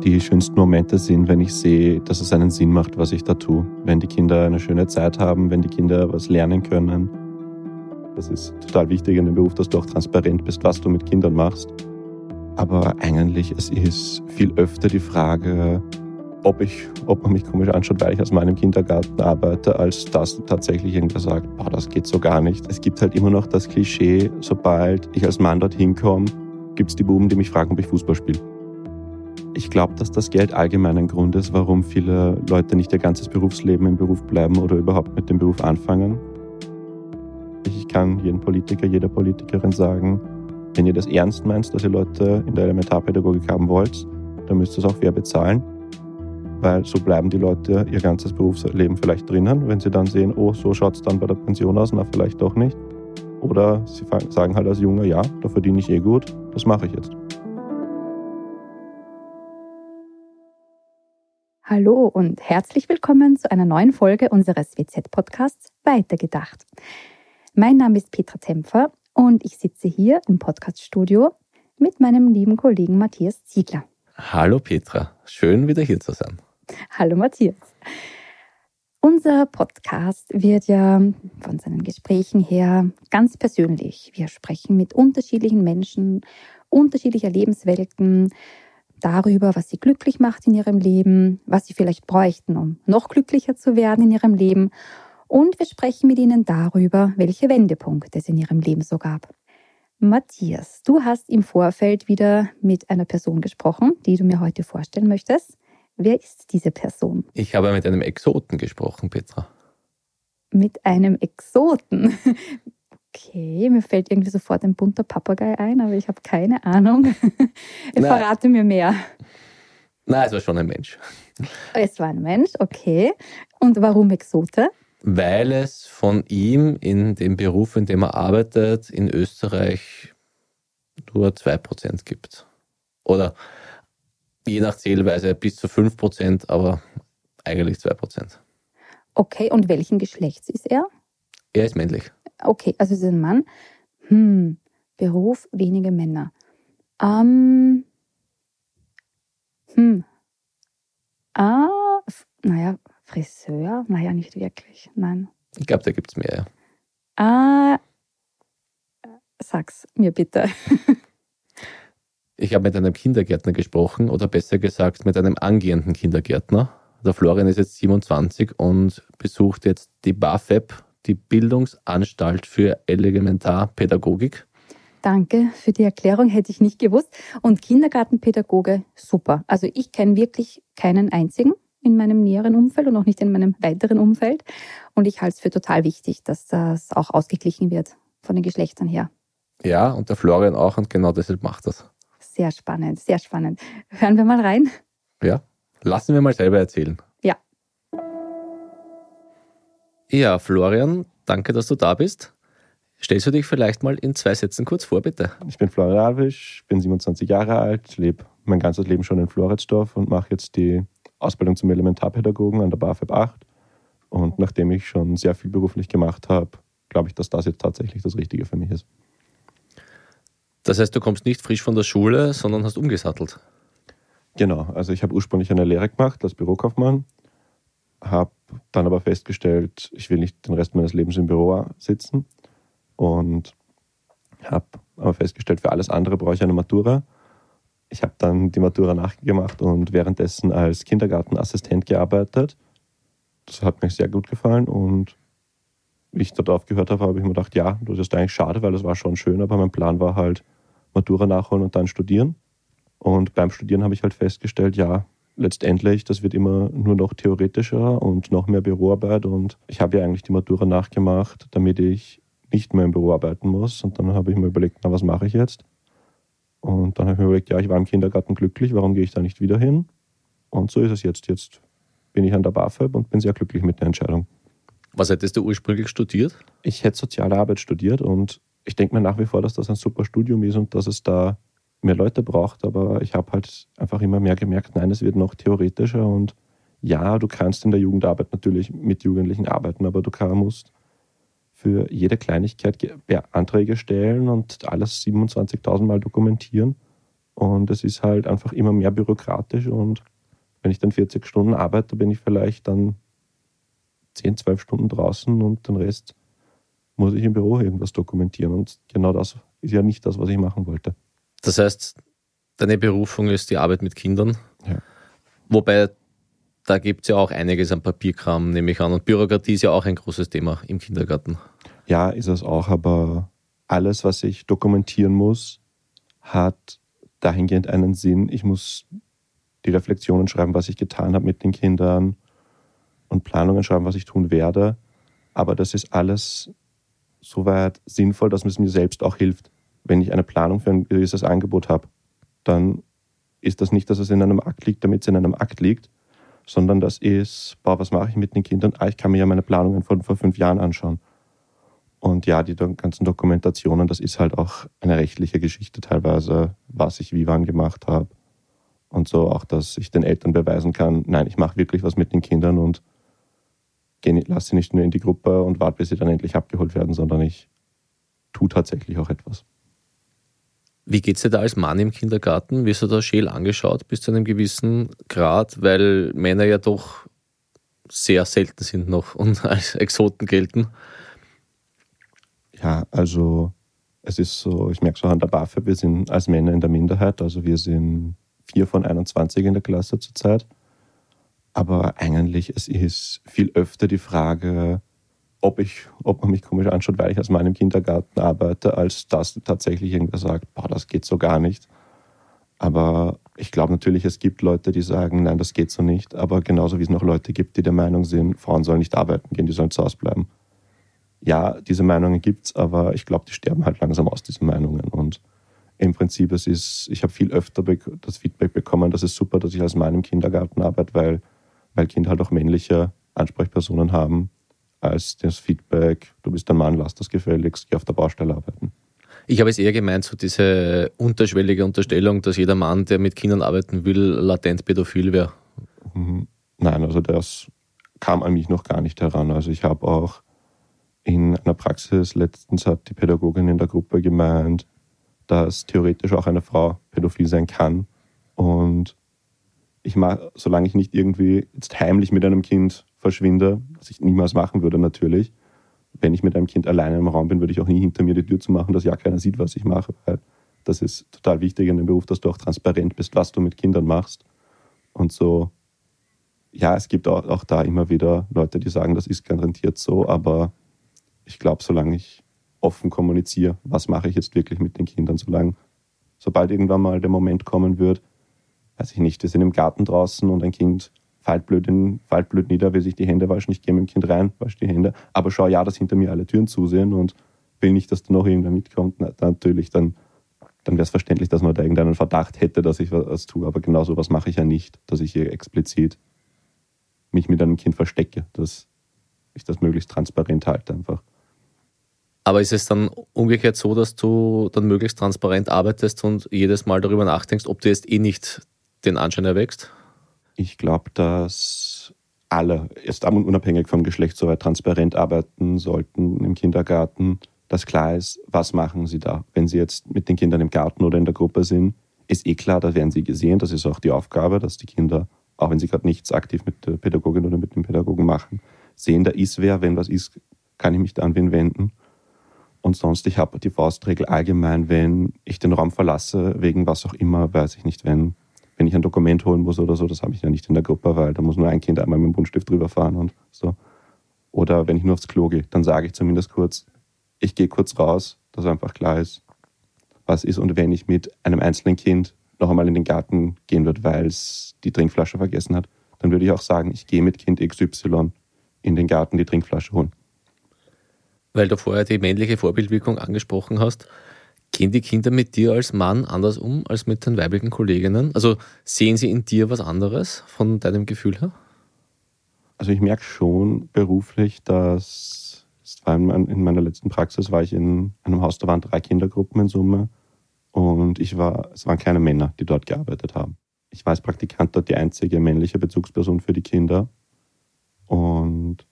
Die schönsten Momente sind, wenn ich sehe, dass es einen Sinn macht, was ich da tue. Wenn die Kinder eine schöne Zeit haben, wenn die Kinder was lernen können. Das ist total wichtig in dem Beruf, dass du auch transparent bist, was du mit Kindern machst. Aber eigentlich, es ist viel öfter die Frage, ob man mich komisch anschaut, weil ich aus meinem Kindergarten arbeite, als dass tatsächlich irgendwer sagt, das geht so gar nicht. Es gibt halt immer noch das Klischee, sobald ich als Mann dorthin komme, gibt es die Buben, die mich fragen, ob ich Fußball spiele. Ich glaube, dass das Geld allgemein ein Grund ist, warum viele Leute nicht ihr ganzes Berufsleben im Beruf bleiben oder überhaupt mit dem Beruf anfangen. Ich kann jedem Politiker, jeder Politikerin sagen, wenn ihr das ernst meint, dass ihr Leute in der Elementarpädagogik haben wollt, dann müsst ihr es auch fair bezahlen. Weil so bleiben die Leute ihr ganzes Berufsleben vielleicht drinnen, wenn sie dann sehen, so schaut es dann bei der Pension aus, na vielleicht doch nicht. Oder sie sagen halt als Junge, ja, da verdiene ich gut, das mache ich jetzt. Hallo und herzlich willkommen zu einer neuen Folge unseres WZ-Podcasts Weitergedacht. Mein Name ist Petra Tempfer und ich sitze hier im Podcaststudio mit meinem lieben Kollegen Matthias Ziegler. Hallo Petra, schön wieder hier zu sein. Hallo Matthias. Unser Podcast wird ja von seinen Gesprächen her ganz persönlich. Wir sprechen mit unterschiedlichen Menschen, unterschiedlicher Lebenswelten, darüber, was sie glücklich macht in ihrem Leben, was sie vielleicht bräuchten, um noch glücklicher zu werden in ihrem Leben. Und wir sprechen mit ihnen darüber, welche Wendepunkte es in ihrem Leben so gab. Matthias, du hast im Vorfeld wieder mit einer Person gesprochen, die du mir heute vorstellen möchtest. Wer ist diese Person? Ich habe mit einem Exoten gesprochen, Petra. Mit einem Exoten? Okay, mir fällt irgendwie sofort ein bunter Papagei ein, aber ich habe keine Ahnung. Verrate mir mehr. Nein, es war schon ein Mensch. Es war ein Mensch, okay. Und warum Exote? Weil es von ihm in dem Beruf, in dem er arbeitet, in Österreich nur 2% gibt. Oder je nach Zählweise bis zu 5%, aber eigentlich 2%. Okay, und welchen Geschlechts ist er? Er ist männlich. Okay, also ist ein Mann. Beruf, wenige Männer. Friseur? Naja, nicht wirklich. Nein. Ich glaube, da gibt es mehr, ja. Sag's mir bitte. Ich habe mit einem Kindergärtner gesprochen, oder besser gesagt mit einem angehenden Kindergärtner. Der Florian ist jetzt 27 und besucht jetzt die BAföB, die Bildungsanstalt für Elementarpädagogik. Danke für die Erklärung, hätte ich nicht gewusst. Und Kindergartenpädagoge, super. Also ich kenne wirklich keinen einzigen in meinem näheren Umfeld und auch nicht in meinem weiteren Umfeld. Und ich halte es für total wichtig, dass das auch ausgeglichen wird von den Geschlechtern her. Ja, und der Florian auch, und genau deshalb macht das. Sehr spannend, sehr spannend. Hören wir mal rein? Ja, lassen wir mal selber erzählen. Ja. Ja, Florian, danke, dass du da bist. Stellst du dich vielleicht mal in 2 Sätzen kurz vor, bitte? Ich bin Florian Radwisch, bin 27 Jahre alt, lebe mein ganzes Leben schon in Floridsdorf und mache jetzt die Ausbildung zum Elementarpädagogen an der BAföB 8. Und nachdem ich schon sehr viel beruflich gemacht habe, glaube ich, dass das jetzt tatsächlich das Richtige für mich ist. Das heißt, du kommst nicht frisch von der Schule, sondern hast umgesattelt? Genau, also ich habe ursprünglich eine Lehre gemacht als Bürokaufmann, habe dann aber festgestellt, ich will nicht den Rest meines Lebens im Büro sitzen und habe aber festgestellt, für alles andere brauche ich eine Matura. Ich habe dann die Matura nachgemacht und währenddessen als Kindergartenassistent gearbeitet. Das hat mir sehr gut gefallen und wie ich dort aufgehört habe, habe ich mir gedacht, ja, das ist eigentlich schade, weil es war schon schön, aber mein Plan war halt Matura nachholen und dann studieren. Und beim Studieren habe ich halt festgestellt, ja, letztendlich, das wird immer nur noch theoretischer und noch mehr Büroarbeit. Und ich habe ja eigentlich die Matura nachgemacht, damit ich nicht mehr im Büro arbeiten muss. Und dann habe ich mir überlegt, na, was mache ich jetzt? Und dann habe ich mir überlegt, ja, ich war im Kindergarten glücklich, warum gehe ich da nicht wieder hin? Und so ist es jetzt. Jetzt bin ich an der BAföB und bin sehr glücklich mit der Entscheidung. Was hättest du ursprünglich studiert? Ich hätte Soziale Arbeit studiert und ich denke mir nach wie vor, dass das ein super Studium ist und dass es da mehr Leute braucht, aber ich habe halt einfach immer mehr gemerkt, nein, es wird noch theoretischer und ja, du kannst in der Jugendarbeit natürlich mit Jugendlichen arbeiten, aber du musst für jede Kleinigkeit Anträge stellen und alles 27.000 Mal dokumentieren Und es ist halt einfach immer mehr bürokratisch. Und wenn ich dann 40 Stunden arbeite, bin ich vielleicht dann 10, 12 Stunden draußen und den Rest muss ich im Büro irgendwas dokumentieren. Und genau das ist ja nicht das, was ich machen wollte. Das heißt, deine Berufung ist die Arbeit mit Kindern. Ja. Wobei, da gibt es ja auch einiges an Papierkram, nehme ich an. Und Bürokratie ist ja auch ein großes Thema im Kindergarten. Ja, ist es auch, aber alles, was ich dokumentieren muss, hat dahingehend einen Sinn. Ich muss die Reflexionen schreiben, was ich getan habe mit den Kindern und Planungen schreiben, was ich tun werde. Aber das ist alles soweit sinnvoll, dass es mir selbst auch hilft. Wenn ich eine Planung für ein gewisses Angebot habe, dann ist das nicht, dass es in einem Akt liegt, damit es in einem Akt liegt, sondern das ist, was mache ich mit den Kindern? Ich kann mir ja meine Planungen von vor 5 Jahren anschauen. Und ja, die ganzen Dokumentationen, das ist halt auch eine rechtliche Geschichte teilweise, was ich wie wann gemacht habe. Und so auch, dass ich den Eltern beweisen kann, nein, ich mache wirklich was mit den Kindern und lasse sie nicht nur in die Gruppe und warte, bis sie dann endlich abgeholt werden, sondern ich tue tatsächlich auch etwas. Wie geht es dir da als Mann im Kindergarten? Wirst du da scheel angeschaut bis zu einem gewissen Grad, weil Männer ja doch sehr selten sind noch und als Exoten gelten? Ja, also es ist so, ich merke so an der BAföG, wir sind als Männer in der Minderheit, also wir sind 4 von 21 in der Klasse zurzeit. Aber eigentlich, es ist viel öfter die Frage, ob man mich komisch anschaut, weil ich als Mann im Kindergarten arbeite, als dass tatsächlich irgendwer sagt, das geht so gar nicht. Aber ich glaube natürlich, es gibt Leute, die sagen, nein, das geht so nicht. Aber genauso wie es noch Leute gibt, die der Meinung sind, Frauen sollen nicht arbeiten gehen, die sollen zu Hause bleiben. Ja, diese Meinungen gibt es, aber ich glaube, die sterben halt langsam aus, diese Meinungen. Und im Prinzip, ich habe viel öfter das Feedback bekommen, das ist super, dass ich als Mann im Kindergarten arbeite, weil Kinder halt auch männliche Ansprechpersonen haben, als das Feedback, du bist ein Mann, lass das gefälligst, geh auf der Baustelle arbeiten. Ich habe es eher gemeint, so diese unterschwellige Unterstellung, dass jeder Mann, der mit Kindern arbeiten will, latent pädophil wäre. Nein, also das kam an mich noch gar nicht heran. Also ich habe auch in einer Praxis, letztens hat die Pädagogin in der Gruppe gemeint, dass theoretisch auch eine Frau pädophil sein kann. Und solange ich nicht irgendwie jetzt heimlich mit einem Kind verschwinde, was ich niemals machen würde natürlich, wenn ich mit einem Kind alleine im Raum bin, würde ich auch nie hinter mir die Tür zu machen, dass ja keiner sieht, was ich mache, weil das ist total wichtig in dem Beruf, dass du auch transparent bist, was du mit Kindern machst. Und so, ja, es gibt auch da immer wieder Leute, die sagen, das ist garantiert so, aber ich glaube, solange ich offen kommuniziere, was mache ich jetzt wirklich mit den Kindern, sobald irgendwann mal der Moment kommen wird, weiß ich nicht, wir sind im Garten draußen und ein Kind fällt blöd nieder, will sich die Hände waschen, ich gehe mit dem Kind rein, wasche die Hände, aber schau ja, dass hinter mir alle Türen zusehen und will nicht, dass da noch irgendwer mitkommt. Na, natürlich, dann wäre es verständlich, dass man da irgendeinen Verdacht hätte, dass ich was tue, aber genau so was mache ich ja nicht, dass ich hier explizit mich mit einem Kind verstecke, dass ich das möglichst transparent halte einfach. Aber ist es dann umgekehrt so, dass du dann möglichst transparent arbeitest und jedes Mal darüber nachdenkst, ob du jetzt nicht den Anschein erwächst? Ich glaube, dass alle, erst unabhängig vom Geschlecht, soweit transparent arbeiten sollten im Kindergarten, dass klar ist, was machen sie da. Wenn sie jetzt mit den Kindern im Garten oder in der Gruppe sind, ist klar, da werden sie gesehen. Das ist auch die Aufgabe, dass die Kinder, auch wenn sie gerade nichts aktiv mit der Pädagogin oder mit dem Pädagogen machen, sehen, da ist wer. Wenn was ist, kann ich mich da an wen wenden. Und sonst, ich habe die Faustregel allgemein, wenn ich den Raum verlasse, wegen was auch immer, weiß ich nicht, wenn ich ein Dokument holen muss oder so, das habe ich ja nicht in der Gruppe, weil da muss nur ein Kind einmal mit dem Buntstift drüber fahren und so. Oder wenn ich nur aufs Klo gehe, dann sage ich zumindest kurz, ich gehe kurz raus, dass einfach klar ist, was ist. Und wenn ich mit einem einzelnen Kind noch einmal in den Garten gehen würde, weil es die Trinkflasche vergessen hat, dann würde ich auch sagen, ich gehe mit Kind XY in den Garten die Trinkflasche holen. Weil du vorher die männliche Vorbildwirkung angesprochen hast, gehen die Kinder mit dir als Mann anders um als mit den weiblichen Kolleginnen? Also sehen sie in dir was anderes von deinem Gefühl her? Also ich merke schon beruflich, dass in meiner letzten Praxis war ich in einem Haus, da waren 3 Kindergruppen in Summe und es waren keine Männer, die dort gearbeitet haben. Ich war als Praktikant dort die einzige männliche Bezugsperson für die Kinder und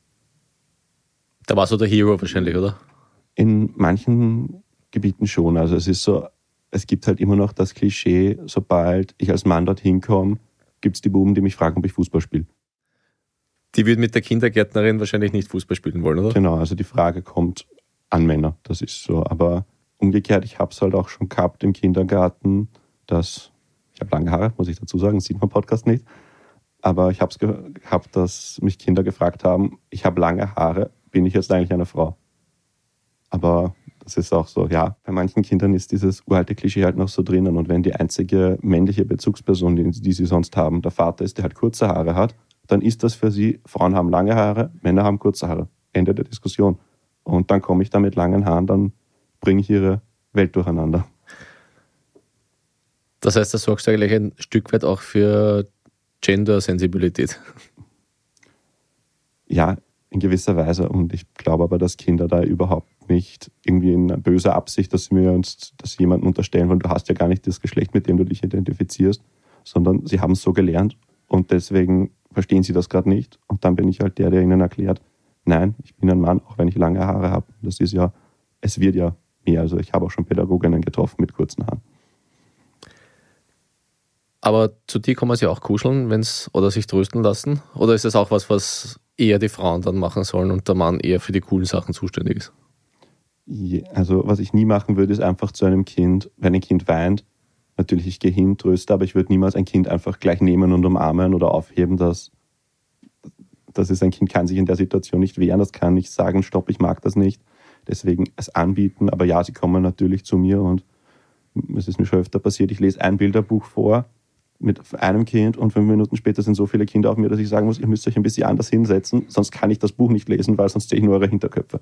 Da warst du der Hero wahrscheinlich, oder? in manchen Gebieten schon. Also es ist so, es gibt halt immer noch das Klischee, sobald ich als Mann dorthin komme, gibt es die Buben, die mich fragen, ob ich Fußball spiele. Die würden mit der Kindergärtnerin wahrscheinlich nicht Fußball spielen wollen, oder? Genau, also die Frage kommt an Männer, das ist so. Aber umgekehrt, ich habe es halt auch schon gehabt im Kindergarten, dass, ich habe lange Haare, muss ich dazu sagen, das sieht man im Podcast nicht, aber ich habe es gehabt, dass mich Kinder gefragt haben, ich habe lange Haare, bin ich jetzt eigentlich eine Frau? Aber das ist auch so, ja, bei manchen Kindern ist dieses uralte Klischee halt noch so drinnen. Und wenn die einzige männliche Bezugsperson, die sie sonst haben, der Vater ist, der halt kurze Haare hat, dann ist das für sie, Frauen haben lange Haare, Männer haben kurze Haare. Ende der Diskussion. Und dann komme ich da mit langen Haaren, dann bringe ich ihre Welt durcheinander. Das heißt, das sorgst du eigentlich ein Stück weit auch für Gender-Sensibilität. Ja, in gewisser Weise. Und ich glaube aber, dass Kinder da überhaupt nicht irgendwie in böser Absicht, dass sie jemanden unterstellen, weil du hast ja gar nicht das Geschlecht, mit dem du dich identifizierst, sondern sie haben es so gelernt und deswegen verstehen sie das gerade nicht. Und dann bin ich halt der ihnen erklärt, nein, ich bin ein Mann, auch wenn ich lange Haare habe. Das ist ja, es wird ja mehr. Also ich habe auch schon Pädagoginnen getroffen mit kurzen Haaren. Aber zu dir kann man sich auch kuscheln, oder sich trösten lassen? Oder ist das auch was eher die Frauen dann machen sollen und der Mann eher für die coolen Sachen zuständig ist? Also was ich nie machen würde, ist einfach zu einem Kind, wenn ein Kind weint, natürlich ich gehe hin, tröste, aber ich würde niemals ein Kind einfach gleich nehmen und umarmen oder aufheben. Das ist, ein Kind kann sich in der Situation nicht wehren, das kann nicht sagen, stopp, ich mag das nicht. Deswegen es anbieten, aber ja, sie kommen natürlich zu mir und es ist mir schon öfter passiert, ich lese ein Bilderbuch vor mit einem Kind und 5 Minuten später sind so viele Kinder auf mir, dass ich sagen muss, ihr müsst euch ein bisschen anders hinsetzen, sonst kann ich das Buch nicht lesen, weil sonst sehe ich nur eure Hinterköpfe.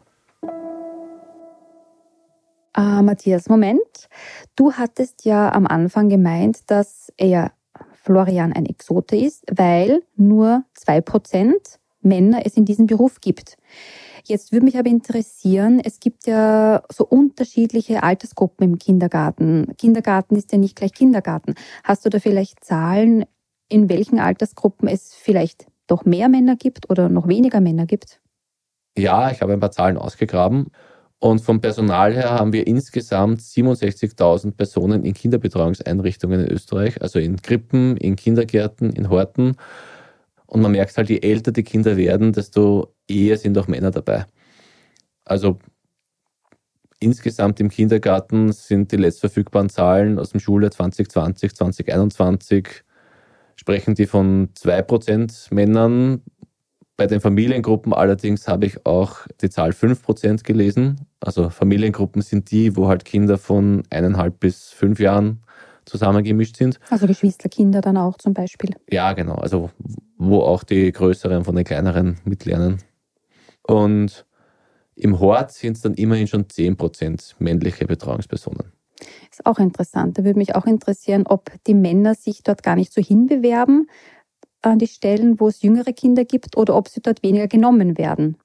Matthias, Moment. Du hattest ja am Anfang gemeint, dass Florian ein Exote ist, weil nur 2% Männer es in diesem Beruf gibt. Jetzt würde mich aber interessieren, es gibt ja so unterschiedliche Altersgruppen im Kindergarten. Kindergarten ist ja nicht gleich Kindergarten. Hast du da vielleicht Zahlen, in welchen Altersgruppen es vielleicht doch mehr Männer gibt oder noch weniger Männer gibt? Ja, ich habe ein paar Zahlen ausgegraben. Und vom Personal her haben wir insgesamt 67.000 Personen in Kinderbetreuungseinrichtungen in Österreich, also in Krippen, in Kindergärten, in Horten. Und man merkt halt, je älter die Kinder werden, desto eher sind auch Männer dabei. Also insgesamt im Kindergarten sind die letztverfügbaren Zahlen aus dem Schuljahr 2020, 2021, sprechen die von 2% Männern. Bei den Familiengruppen allerdings habe ich auch die Zahl 5% gelesen. Also Familiengruppen sind die, wo halt Kinder von 1,5 bis 5 Jahren zusammengemischt sind. Also Geschwisterkinder dann auch zum Beispiel. Ja, genau. Also wo auch die Größeren von den Kleineren mitlernen. Und im Hort sind es dann immerhin schon 10% männliche Betreuungspersonen. Ist auch interessant. Da würde mich auch interessieren, ob die Männer sich dort gar nicht so hinbewerben an die Stellen, wo es jüngere Kinder gibt, oder ob sie dort weniger genommen werden.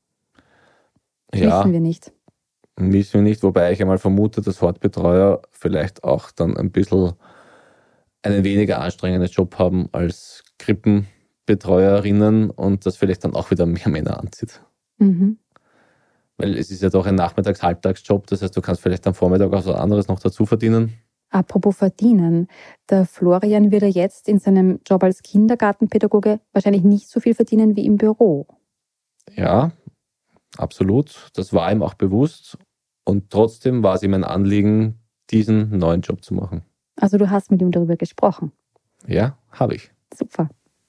Ja, wissen wir nicht. Wissen wir nicht, wobei ich einmal vermute, dass Hortbetreuer vielleicht auch dann ein bisschen einen weniger anstrengenden Job haben als Krippenbetreuerinnen und das vielleicht dann auch wieder mehr Männer anzieht. Mhm. Weil es ist ja doch ein Nachmittags-Halbtagsjob, das heißt, du kannst vielleicht am Vormittag auch was anderes noch dazu verdienen. Apropos verdienen, der Florian wird ja jetzt in seinem Job als Kindergartenpädagoge wahrscheinlich nicht so viel verdienen wie im Büro. Ja, absolut. Das war ihm auch bewusst und trotzdem war es ihm ein Anliegen, diesen neuen Job zu machen. Also du hast mit ihm darüber gesprochen? Ja, habe ich. Super.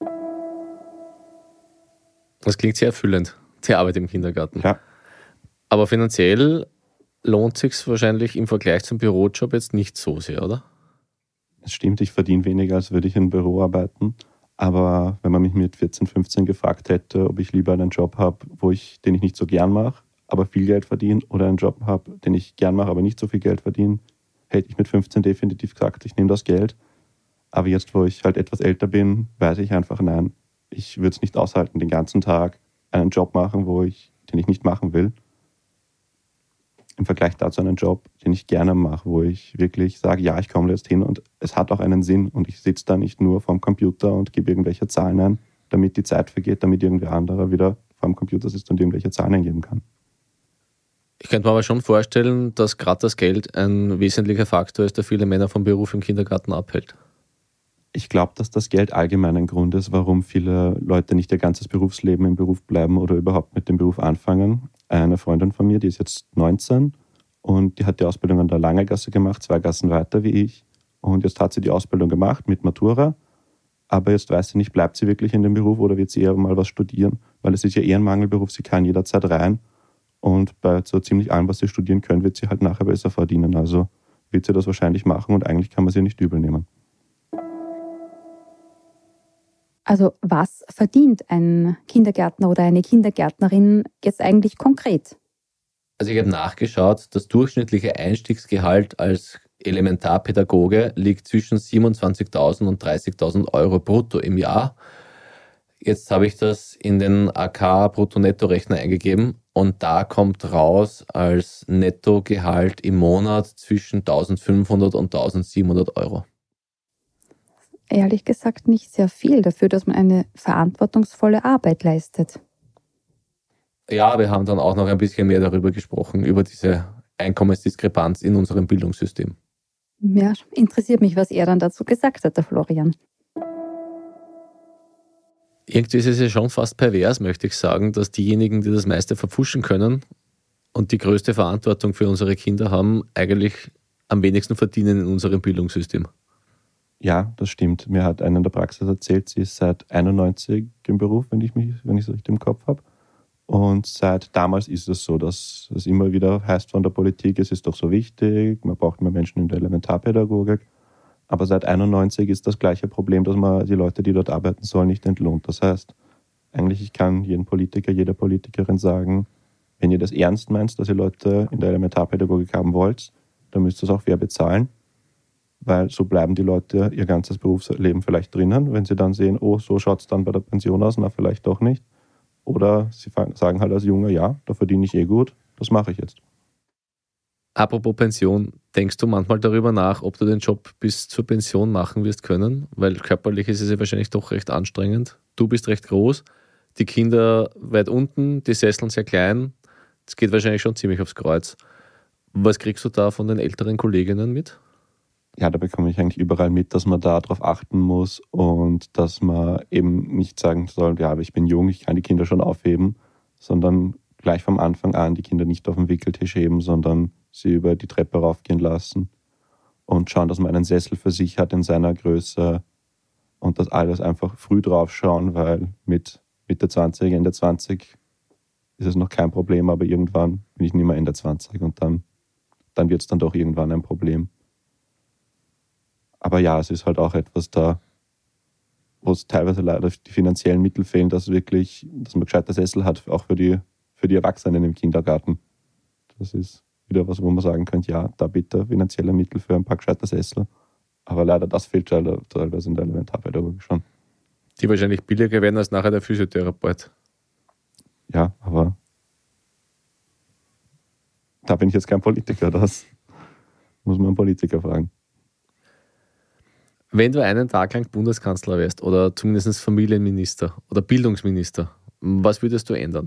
Das klingt sehr erfüllend, die Arbeit im Kindergarten. Ja. Aber finanziell lohnt sich wahrscheinlich im Vergleich zum Bürojob jetzt nicht so sehr, oder? Es stimmt, ich verdiene weniger, als würde ich im Büro arbeiten. Aber wenn man mich mit 14, 15 gefragt hätte, ob ich lieber einen Job habe, den ich nicht so gern mache, aber viel Geld verdiene, oder einen Job habe, den ich gern mache, aber nicht so viel Geld verdiene, hätte ich mit 15 definitiv gesagt, ich nehme das Geld. Aber jetzt, wo ich halt etwas älter bin, weiß ich einfach, nein, ich würde es nicht aushalten, den ganzen Tag einen Job machen, den ich nicht machen will. Im Vergleich dazu einen Job, den ich gerne mache, wo ich wirklich sage, ja, ich komme jetzt hin und es hat auch einen Sinn und ich sitze da nicht nur vorm Computer und gebe irgendwelche Zahlen ein, damit die Zeit vergeht, damit irgendwer anderer wieder vorm Computer sitzt und irgendwelche Zahlen eingeben kann. Ich könnte mir aber schon vorstellen, dass gerade das Geld ein wesentlicher Faktor ist, der viele Männer vom Beruf im Kindergarten abhält. Ich glaube, dass das Geld allgemein ein Grund ist, warum viele Leute nicht ihr ganzes Berufsleben im Beruf bleiben oder überhaupt mit dem Beruf anfangen. Eine Freundin von mir, die ist jetzt 19 und die hat die Ausbildung an der Langergasse gemacht, 2 Gassen weiter wie ich. Und jetzt hat sie die Ausbildung gemacht mit Matura, aber jetzt weiß sie nicht, bleibt sie wirklich in dem Beruf oder wird sie eher mal was studieren, weil es ist ja eher ein Mangelberuf, sie kann jederzeit rein und bei so ziemlich allem, was sie studieren können, wird sie halt nachher besser verdienen. Also wird sie das wahrscheinlich machen und eigentlich kann man sie nicht übel nehmen. Also was verdient ein Kindergärtner oder eine Kindergärtnerin jetzt eigentlich konkret? Also ich habe nachgeschaut, das durchschnittliche Einstiegsgehalt als Elementarpädagoge liegt zwischen 27.000 und 30.000 Euro brutto im Jahr. Jetzt habe ich das in den AK Brutto-Netto-Rechner eingegeben und da kommt raus als Nettogehalt im Monat zwischen 1.500 und 1.700 Euro. Ehrlich gesagt nicht sehr viel dafür, dass man eine verantwortungsvolle Arbeit leistet. Ja, wir haben dann auch noch ein bisschen mehr darüber gesprochen, über diese Einkommensdiskrepanz in unserem Bildungssystem. Ja, interessiert mich, was er dann dazu gesagt hat, der Florian. Irgendwie ist es ja schon fast pervers, möchte ich sagen, dass diejenigen, die das meiste verpfuschen können und die größte Verantwortung für unsere Kinder haben, eigentlich am wenigsten verdienen in unserem Bildungssystem. Ja, das stimmt. Mir hat einer in der Praxis erzählt, sie ist seit 91 im Beruf, wenn ich es richtig im Kopf habe. Und seit damals ist es so, dass es immer wieder heißt von der Politik, es ist doch so wichtig, man braucht mehr Menschen in der Elementarpädagogik. Aber seit 91 ist das gleiche Problem, dass man die Leute, die dort arbeiten sollen, nicht entlohnt. Das heißt, eigentlich ich kann jedem Politiker, jeder Politikerin sagen, wenn ihr das ernst meint, dass ihr Leute in der Elementarpädagogik haben wollt, dann müsst ihr es auch fair bezahlen. Weil so bleiben die Leute ihr ganzes Berufsleben vielleicht drinnen. Wenn sie dann sehen, oh, so schaut es dann bei der Pension aus, na vielleicht doch nicht. Oder sie sagen halt als Junge, ja, da verdiene ich gut, das mache ich jetzt. Apropos Pension, denkst du manchmal darüber nach, ob du den Job bis zur Pension machen wirst können? Weil körperlich ist es ja wahrscheinlich doch recht anstrengend. Du bist recht groß, die Kinder weit unten, die Sesseln sehr klein. Das geht wahrscheinlich schon ziemlich aufs Kreuz. Was kriegst du da von den älteren Kolleginnen mit? Ja, da bekomme ich eigentlich überall mit, dass man da darauf achten muss und dass man eben nicht sagen soll, ja, aber ich bin jung, ich kann die Kinder schon aufheben, sondern gleich vom Anfang an die Kinder nicht auf den Wickeltisch heben, sondern sie über die Treppe raufgehen lassen und schauen, dass man einen Sessel für sich hat in seiner Größe und das alles einfach früh drauf schauen, weil mit Mitte 20, Ende 20 ist es noch kein Problem, aber irgendwann bin ich nicht mehr Ende 20 und dann wird es dann doch irgendwann ein Problem. Aber ja, es ist halt auch etwas da, wo es teilweise leider die finanziellen Mittel fehlen, dass man gescheite Sessel hat, auch für die Erwachsenen im Kindergarten. Das ist wieder was, wo man sagen könnte, ja, da bitte finanzielle Mittel für ein paar gescheite Sessel. Aber leider, das fehlt teilweise in der Elementarpädagogik schon. Die wahrscheinlich billiger werden als nachher der Physiotherapeut. Ja, aber da bin ich jetzt kein Politiker, das muss man einen Politiker fragen. Wenn du einen Tag lang Bundeskanzler wärst oder zumindest Familienminister oder Bildungsminister, was würdest du ändern?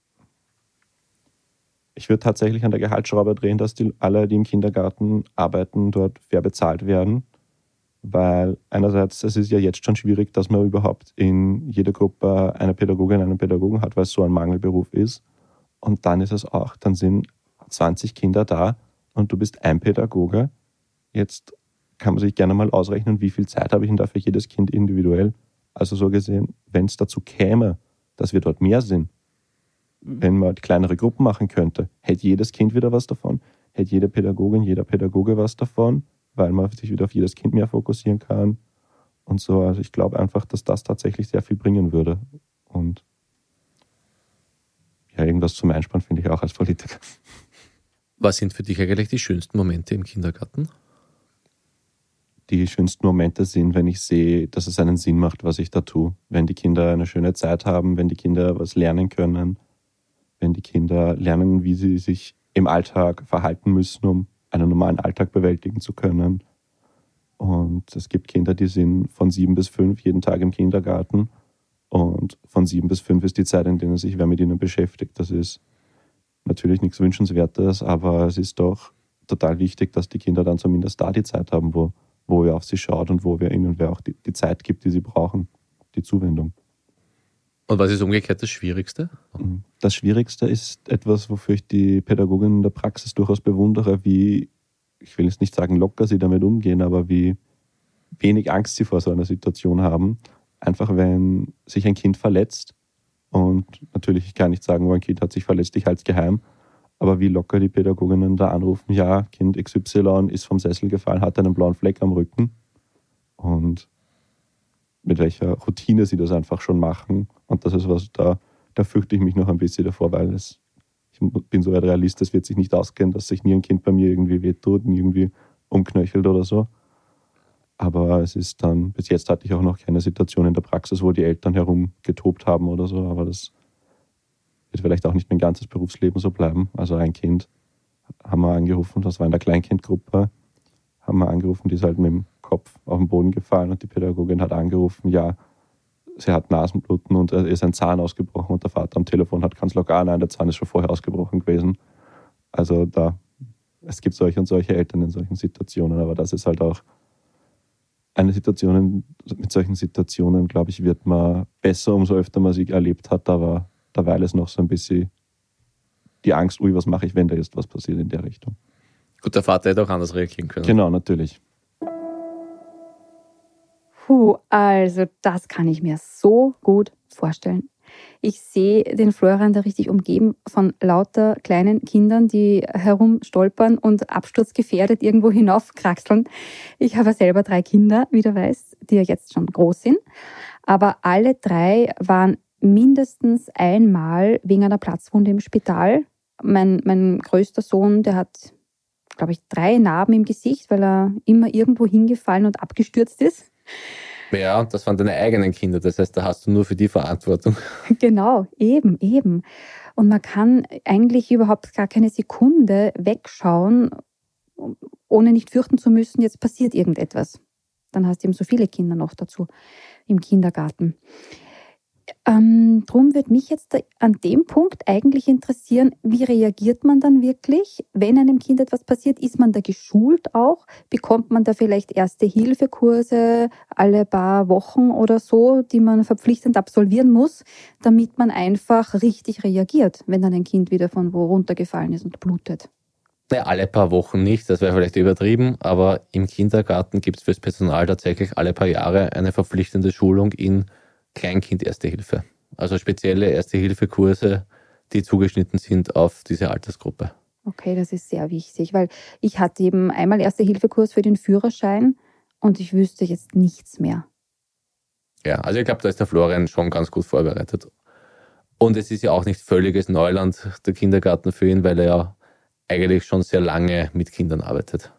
Ich würde tatsächlich an der Gehaltsschraube drehen, dass alle, die im Kindergarten arbeiten, dort fair bezahlt werden. Weil einerseits, es ist ja jetzt schon schwierig, dass man überhaupt in jeder Gruppe eine Pädagogin, einen Pädagogen hat, weil es so ein Mangelberuf ist. Und dann ist es auch, dann sind 20 Kinder da und du bist ein Pädagoge. Jetzt kann man sich gerne mal ausrechnen, wie viel Zeit habe ich denn da für jedes Kind individuell. Also so gesehen, wenn es dazu käme, dass wir dort mehr sind, wenn man kleinere Gruppen machen könnte, hätte jedes Kind wieder was davon, hätte jede Pädagogin, jeder Pädagoge was davon, weil man sich wieder auf jedes Kind mehr fokussieren kann und so. Also ich glaube einfach, dass das tatsächlich sehr viel bringen würde. Und ja, irgendwas zum Einspannen finde ich auch als Politiker. Was sind für dich eigentlich die schönsten Momente im Kindergarten? Die schönsten Momente sind, wenn ich sehe, dass es einen Sinn macht, was ich da tue. Wenn die Kinder eine schöne Zeit haben, wenn die Kinder was lernen können, wenn die Kinder lernen, wie sie sich im Alltag verhalten müssen, um einen normalen Alltag bewältigen zu können. Und es gibt Kinder, die sind von 7 bis 5 jeden Tag im Kindergarten. Und von 7 bis 5 ist die Zeit, in der sich wer mit ihnen beschäftigt. Das ist natürlich nichts Wünschenswertes, aber es ist doch total wichtig, dass die Kinder dann zumindest da die Zeit haben, wo wer auf sie schaut und wo wer ihnen wer auch die Zeit gibt, die sie brauchen, die Zuwendung. Und was ist umgekehrt das Schwierigste? Das Schwierigste ist etwas, wofür ich die Pädagogen in der Praxis durchaus bewundere, wie, ich will jetzt nicht sagen locker sie damit umgehen, aber wie wenig Angst sie vor so einer Situation haben. Einfach wenn sich ein Kind verletzt, und natürlich, ich kann nicht sagen, ein Kind hat sich verletzt, ich halte es geheim, aber wie locker die Pädagoginnen da anrufen, ja, Kind XY ist vom Sessel gefallen, hat einen blauen Fleck am Rücken, und mit welcher Routine sie das einfach schon machen. Und das ist was, da fürchte ich mich noch ein bisschen davor, weil ich bin so ein Realist, es wird sich nicht ausgehen, dass sich nie ein Kind bei mir irgendwie wehtut, nie irgendwie umknöchelt oder so. Aber es ist dann, bis jetzt hatte ich auch noch keine Situation in der Praxis, wo die Eltern herumgetobt haben oder so, aber das wird vielleicht auch nicht mein ganzes Berufsleben so bleiben. Also ein Kind haben wir angerufen, das war in der Kleinkindgruppe, haben wir angerufen, die ist halt mit dem Kopf auf den Boden gefallen und die Pädagogin hat angerufen, ja, sie hat Nasenbluten und ihr ist ein Zahn ausgebrochen und der Vater am Telefon hat ganz locker, nein, der Zahn ist schon vorher ausgebrochen gewesen. Also es gibt solche und solche Eltern in solchen Situationen, aber das ist halt auch eine Situation, mit solchen Situationen, glaube ich, wird man besser, umso öfter man sie erlebt hat, aber derweil ist noch so ein bisschen die Angst, ui, was mache ich, wenn da jetzt was passiert in der Richtung. Gut, der Vater hätte auch anders reagieren können. Genau, natürlich. Also das kann ich mir so gut vorstellen. Ich sehe den Florian da richtig umgeben von lauter kleinen Kindern, die herumstolpern und absturzgefährdet irgendwo hinaufkraxeln. Ich habe selber 3 Kinder, wie du weißt, die ja jetzt schon groß sind. Aber alle 3 waren mindestens einmal wegen einer Platzwunde im Spital. Mein größter Sohn, der hat, glaube ich, 3 Narben im Gesicht, weil er immer irgendwo hingefallen und abgestürzt ist. Ja, das waren deine eigenen Kinder, das heißt, da hast du nur für die Verantwortung. Genau, eben. Und man kann eigentlich überhaupt gar keine Sekunde wegschauen, ohne nicht fürchten zu müssen, jetzt passiert irgendetwas. Dann hast du eben so viele Kinder noch dazu im Kindergarten. Drum würde mich jetzt an dem Punkt eigentlich interessieren, wie reagiert man dann wirklich, wenn einem Kind etwas passiert? Ist man da geschult auch? Bekommt man da vielleicht Erste-Hilfe-Kurse alle paar Wochen oder so, die man verpflichtend absolvieren muss, damit man einfach richtig reagiert, wenn dann ein Kind wieder von wo runtergefallen ist und blutet? Naja, alle paar Wochen nicht, das wäre vielleicht übertrieben, aber im Kindergarten gibt es fürs Personal tatsächlich alle paar Jahre eine verpflichtende Schulung in Kleinkind-Erste-Hilfe. Also spezielle Erste-Hilfe-Kurse, die zugeschnitten sind auf diese Altersgruppe. Okay, das ist sehr wichtig, weil ich hatte eben einmal Erste-Hilfe-Kurs für den Führerschein und ich wüsste jetzt nichts mehr. Ja, also ich glaube, da ist der Florian schon ganz gut vorbereitet. Und es ist ja auch nicht völliges Neuland, der Kindergarten für ihn, weil er ja eigentlich schon sehr lange mit Kindern arbeitet.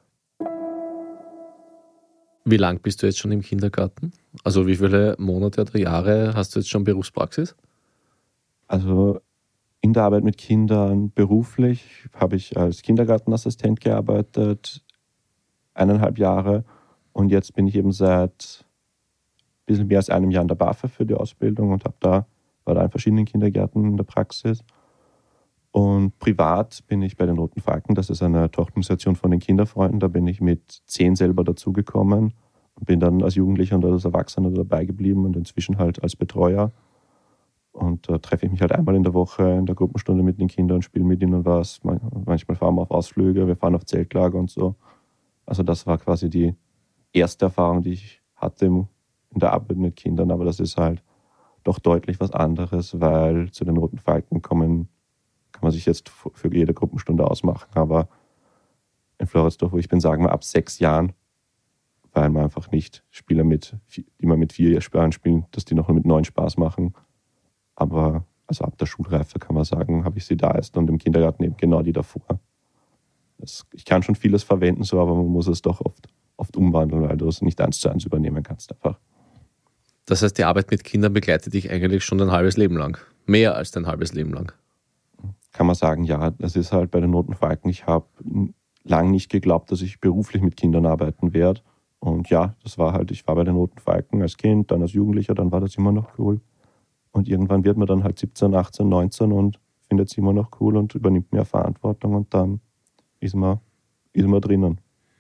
Wie lang bist du jetzt schon im Kindergarten? Also wie viele Monate oder Jahre hast du jetzt schon Berufspraxis? Also in der Arbeit mit Kindern beruflich habe ich als Kindergartenassistent gearbeitet, 1,5 Jahre. Und jetzt bin ich eben seit ein bisschen mehr als einem Jahr in der BAföG für die Ausbildung und war da in verschiedenen Kindergärten in der Praxis. Und privat bin ich bei den Roten Falken, das ist eine Tochterorganisation von den Kinderfreunden. Da bin ich mit 10 selber dazugekommen und bin dann als Jugendlicher und als Erwachsener dabei geblieben und inzwischen halt als Betreuer. Und da treffe ich mich halt einmal in der Woche in der Gruppenstunde mit den Kindern und spiele mit ihnen was. Manchmal fahren wir auf Ausflüge, wir fahren auf Zeltlager und so. Also das war quasi die erste Erfahrung, die ich hatte in der Arbeit mit Kindern. Aber das ist halt doch deutlich was anderes, weil zu den Roten Falken kann man sich jetzt für jede Gruppenstunde ausmachen. Aber in Floridsdorf, wo ich bin, sagen wir ab 6 Jahren, weil man einfach nicht Spieler die man mit 4 Jahren spielen, dass die noch mit 9 Spaß machen. Aber also ab der Schulreife kann man sagen, habe ich sie da erst und im Kindergarten eben genau die davor. Ich kann schon vieles verwenden, so, aber man muss es doch oft umwandeln, weil du es nicht 1:1 übernehmen kannst einfach. Das heißt, die Arbeit mit Kindern begleitet dich eigentlich schon dein halbes Leben lang. Mehr als dein halbes Leben lang. Kann man sagen, ja, das ist halt bei den Roten Falken. Ich habe lang nicht geglaubt, dass ich beruflich mit Kindern arbeiten werde. Und ja, ich war bei den Roten Falken als Kind, dann als Jugendlicher, dann war das immer noch cool. Und irgendwann wird man dann halt 17, 18, 19 und findet es immer noch cool und übernimmt mehr Verantwortung und dann ist man drinnen.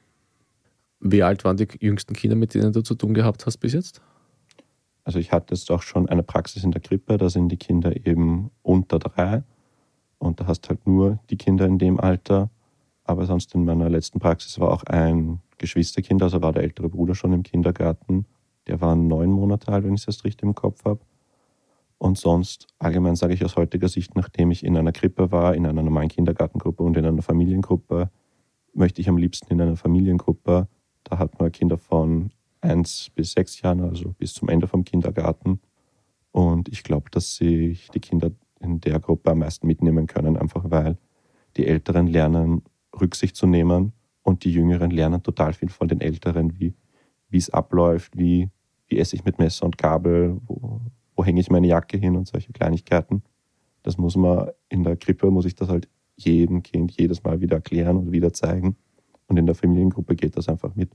Wie alt waren die jüngsten Kinder, mit denen du zu tun gehabt hast bis jetzt? Also ich hatte jetzt auch schon eine Praxis in der Krippe, da sind die Kinder eben unter 3 und da hast halt nur die Kinder in dem Alter. Aber sonst in meiner letzten Praxis war auch ein Geschwisterkind, also war der ältere Bruder schon im Kindergarten. Der war 9 Monate alt, wenn ich es jetzt richtig im Kopf habe. Und sonst, allgemein sage ich aus heutiger Sicht, nachdem ich in einer Krippe war, in einer normalen Kindergartengruppe und in einer Familiengruppe, möchte ich am liebsten in einer Familiengruppe. Da hat man Kinder von 1 bis 6 Jahren, also bis zum Ende vom Kindergarten. Und ich glaube, dass sich die Kinder in der Gruppe am meisten mitnehmen können, einfach weil die Älteren lernen, Rücksicht zu nehmen und die Jüngeren lernen total viel von den Älteren, wie es abläuft, wie esse ich mit Messer und Gabel, wo hänge ich meine Jacke hin und solche Kleinigkeiten. Das muss man in der Krippe, muss ich das halt jedem Kind jedes Mal wieder erklären und wieder zeigen. Und in der Familiengruppe geht das einfach mit.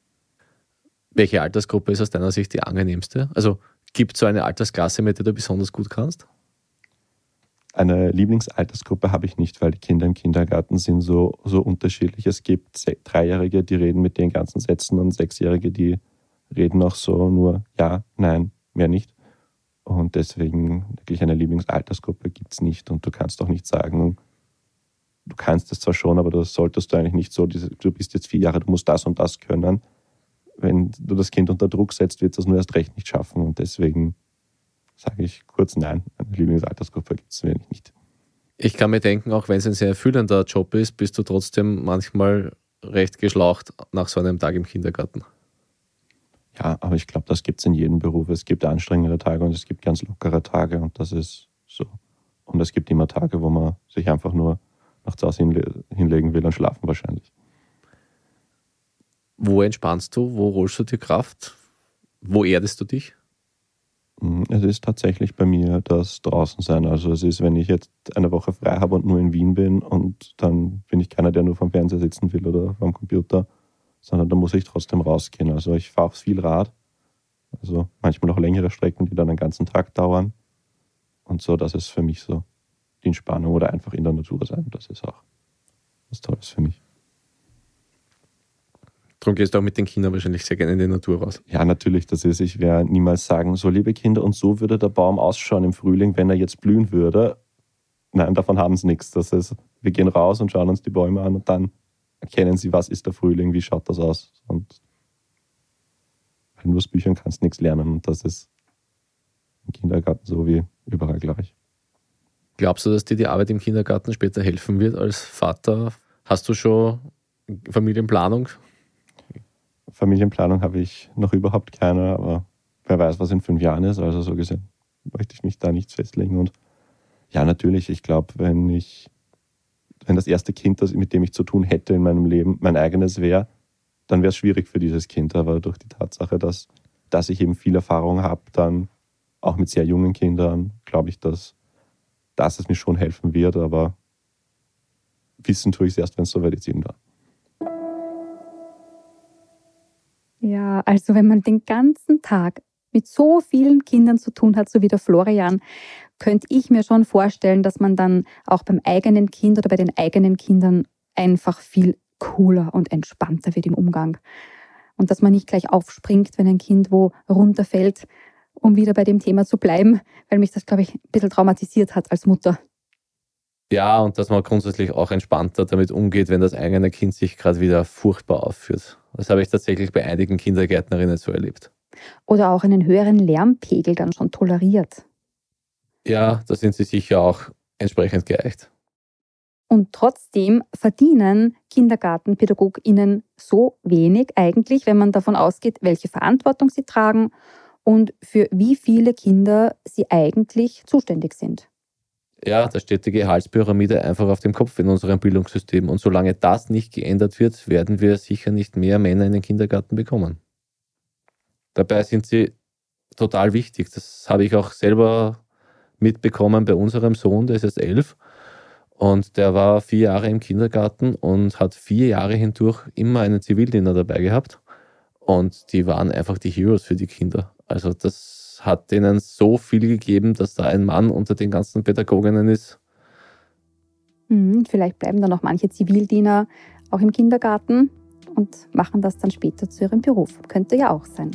Welche Altersgruppe ist aus deiner Sicht die angenehmste? Also gibt es so eine Altersklasse, mit der du besonders gut kannst? Eine Lieblingsaltersgruppe habe ich nicht, weil die Kinder im Kindergarten sind so unterschiedlich. Es gibt 3-Jährige, die reden mit den ganzen Sätzen und 6-Jährige, die reden auch so nur ja, nein, mehr nicht. Und deswegen wirklich eine Lieblingsaltersgruppe gibt es nicht. Und du kannst auch nicht sagen, du kannst es zwar schon, aber das solltest du eigentlich nicht so, du bist jetzt 4 Jahre, du musst das und das können. Wenn du das Kind unter Druck setzt, wird es das nur erst recht nicht schaffen. Und deswegen sage ich kurz nein, eine Lieblingsaltersgruppe gibt es wirklich nicht. Ich kann mir denken, auch wenn es ein sehr erfüllender Job ist, bist du trotzdem manchmal recht geschlaucht nach so einem Tag im Kindergarten. Ja, aber ich glaube, das gibt es in jedem Beruf. Es gibt anstrengende Tage und es gibt ganz lockere Tage und das ist so. Und es gibt immer Tage, wo man sich einfach nur nach zu Hause hinlegen will und schlafen wahrscheinlich. Wo entspannst du? Wo holst du dir Kraft? Wo erdest du dich? Es ist tatsächlich bei mir das Draußensein. Also es ist, wenn ich jetzt eine Woche frei habe und nur in Wien bin und dann bin ich keiner, der nur vom Fernseher sitzen will oder vom Computer, sondern da muss ich trotzdem rausgehen. Also ich fahre viel Rad, also manchmal auch längere Strecken, die dann einen ganzen Tag dauern. Und so, das ist für mich so die Entspannung oder einfach in der Natur sein. Das ist auch was Tolles für mich. Darum gehst du auch mit den Kindern wahrscheinlich sehr gerne in die Natur raus. Ja, natürlich, das ist, ich werde niemals sagen, so liebe Kinder, und so würde der Baum ausschauen im Frühling, wenn er jetzt blühen würde. Nein, davon haben sie nichts. Das ist, wir gehen raus und schauen uns die Bäume an und dann erkennen sie, was ist der Frühling, wie schaut das aus. Und weil nur aus Büchern kannst du nichts lernen und das ist im Kindergarten so wie überall gleich. Glaubst du, dass dir die Arbeit im Kindergarten später helfen wird als Vater? Hast du schon Familienplanung? Familienplanung habe ich noch überhaupt keine, aber wer weiß, was in 5 Jahren ist. Also so gesehen möchte ich mich da nichts festlegen. Und ja, natürlich, ich glaube, wenn das erste Kind, mit dem ich zu tun hätte in meinem Leben, mein eigenes wäre, dann wäre es schwierig für dieses Kind. Aber durch die Tatsache, dass ich eben viel Erfahrung habe, dann auch mit sehr jungen Kindern, glaube ich, dass es mir schon helfen wird. Aber wissen tue ich es erst, wenn es soweit ist irgendwann. Ja, also wenn man den ganzen Tag mit so vielen Kindern zu tun hat, so wie der Florian, könnte ich mir schon vorstellen, dass man dann auch beim eigenen Kind oder bei den eigenen Kindern einfach viel cooler und entspannter wird im Umgang. Und dass man nicht gleich aufspringt, wenn ein Kind wo runterfällt, um wieder bei dem Thema zu bleiben, weil mich das, glaube ich, ein bisschen traumatisiert hat als Mutter. Ja, und dass man grundsätzlich auch entspannter damit umgeht, wenn das eigene Kind sich gerade wieder furchtbar aufführt. Das habe ich tatsächlich bei einigen Kindergärtnerinnen so erlebt. Oder auch einen höheren Lärmpegel dann schon toleriert. Ja, da sind sie sicher auch entsprechend geeicht. Und trotzdem verdienen KindergartenpädagogInnen so wenig eigentlich, wenn man davon ausgeht, welche Verantwortung sie tragen und für wie viele Kinder sie eigentlich zuständig sind. Ja, da steht die Gehaltspyramide einfach auf dem Kopf in unserem Bildungssystem. Und solange das nicht geändert wird, werden wir sicher nicht mehr Männer in den Kindergarten bekommen. Dabei sind sie total wichtig. Das habe ich auch selber mitbekommen bei unserem Sohn, der ist jetzt 11. Und der war 4 Jahre im Kindergarten und hat 4 Jahre hindurch immer einen Zivildiener dabei gehabt. Und die waren einfach die Heroes für die Kinder. Also das hat denen so viel gegeben, dass da ein Mann unter den ganzen Pädagoginnen ist. Vielleicht bleiben dann noch manche Zivildiener auch im Kindergarten und machen das dann später zu ihrem Beruf. Könnte ja auch sein.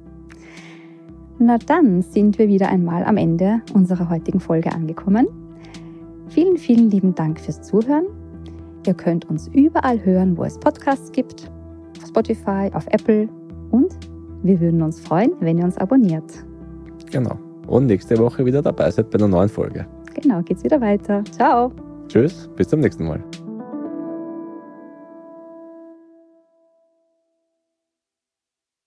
Na dann sind wir wieder einmal am Ende unserer heutigen Folge angekommen. Vielen, vielen lieben Dank fürs Zuhören. Ihr könnt uns überall hören, wo es Podcasts gibt, auf Spotify, auf Apple, und wir würden uns freuen, wenn ihr uns abonniert. Genau. Und nächste Woche wieder dabei seid bei einer neuen Folge. Genau, geht's wieder weiter. Ciao. Tschüss, bis zum nächsten Mal.